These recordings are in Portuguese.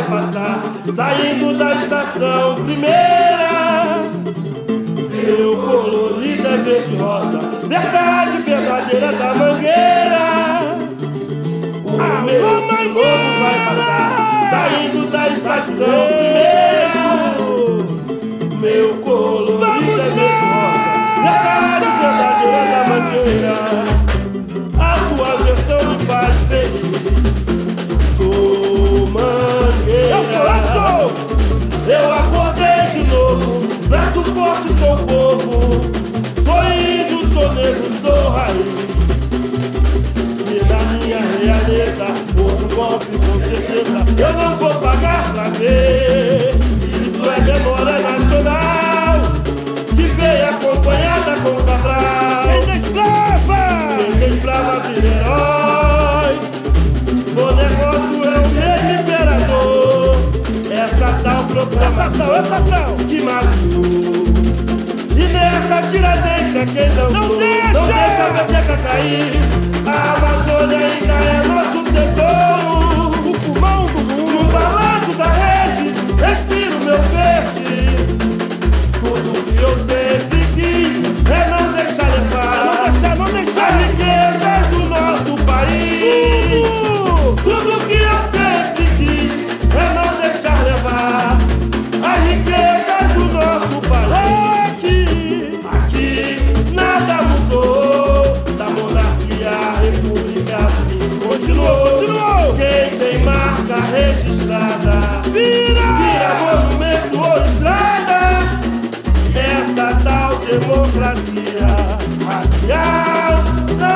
passar, saindo da estação primeira. Meu colorido é verde rosa, verdade verdadeira da Mangueira. O meu piloto vai passar, saindo da estação primeira. Meu colorido é verde rosa, verdade verdadeira da Mangueira. A tua versão me faz feliz. Sou Mangueira. Eu acordei de novo, braço forte, sou povo. Sou índio, sou negro, sou raiz. E na minha realeza, outro golpe com certeza eu não vou pagar pra ver. Isso é memória nacional, que veio acompanhada com Cabral. Quem desbrava vira herói. O negócio é o mesmo imperador. Essa tal proclamação que matou. E nessa Tiradentes é quem dançou. Não deixa a peteca cair. A Amazônia ainda é nosso tesouro. O pulmão do mundo. No balanço da rede, respiro meu verde. Tudo que eu sempre quis é não deixar levar. Não deixar a riqueza do nosso país. Tudo que eu sempre quis é não deixar levar a riqueza do nosso país. Aqui nada mudou, da monarquia à república assim continuou. Quem tem marca registrada vira monumento ou estrada. Essa tal democracia racial,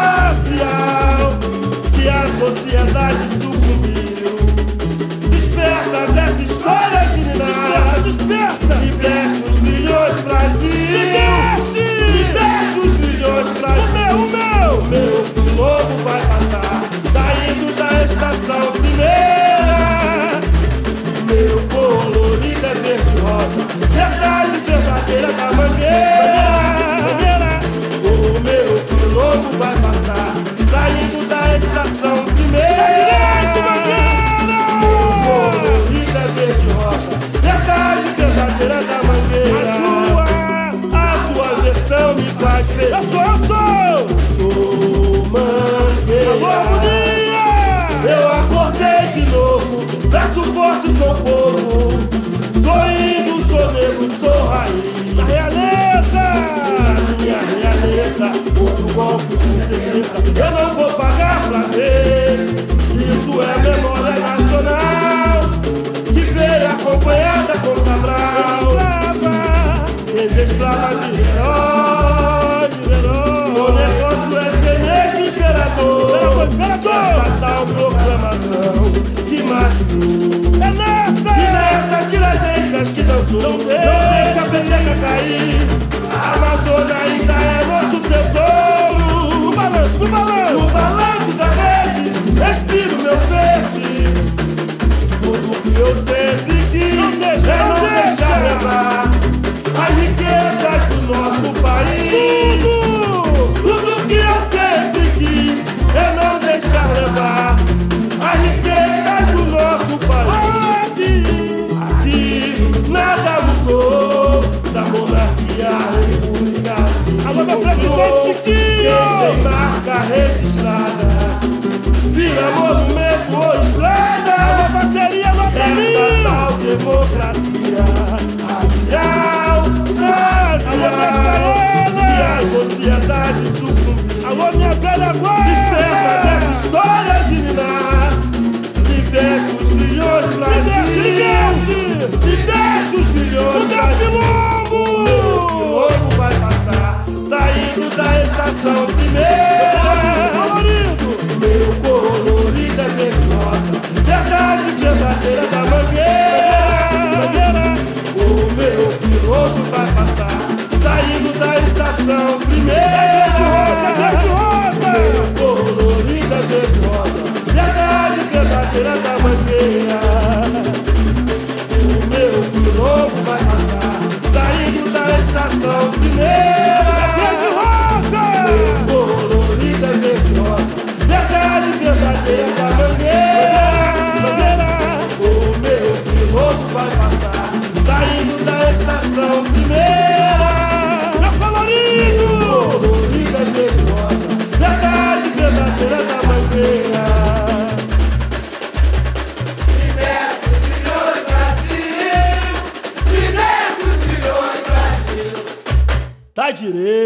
que a sociedade sucumbiu. Desperta dessa história de ninar. Desperta. Liberte os milhões, Brasil. Liberte os milhões, Brasil. O meu piloto vai passar, saindo da estação primeira. Meu colorido é verde rosa, verdade verdadeira da Mangueira. O meu piloto vai passar, saindo da estação primeira. Meu colorido é verde rosa, verdade verdadeira da Mangueira. A sua versão me faz feliz. Sou Mangueira. Eu acordei de novo, braço forte, sou povo. Sou índio, sou negro, sou raiz. Na realeza, na minha realeza, outro golpe com certeza eu não vou pagar pra ver. Isso é memória nacional, que veio acompanhada com Cabral. Quem desbrava vira herói. O negócio é ser mesmo imperador. Essa tal proclamação que matou. E nessa Tiradentes que dançou. Não deixa a peteca cair. A Amazônia ainda é nosso tesouro. No balanço da rede, respiro meu verde. Tudo que eu sempre quis é não deixar levar as riquezas do nosso país. Tudo que eu sempre quis é não deixar levar as riquezas do nosso país. Aqui nada mudou, da monarquia à república assim continuou. Quem tem marca registrada vira monumento ou estrada. Essa tal democracia racial, que a sociedade sucumbiu. Alô, minha velha guarda! Desperta dessa história de ninar. Liberte os milhões, Brasil. Liberte os milhões, Brasil. O meu piloto vai passar, saindo da estação primeira. Meu colorido é verde rosa, verdade verdadeira da Mangueira. O meu piloto vai passar, saindo da estação primeira. Meu colorido é verde rosa, verdade verdadeira da Mangueira. O meu piloto vai passar, saindo da estação primeira. Meu colorido é verde rosa, verdade verdadeira da Mangueira. O meu direita.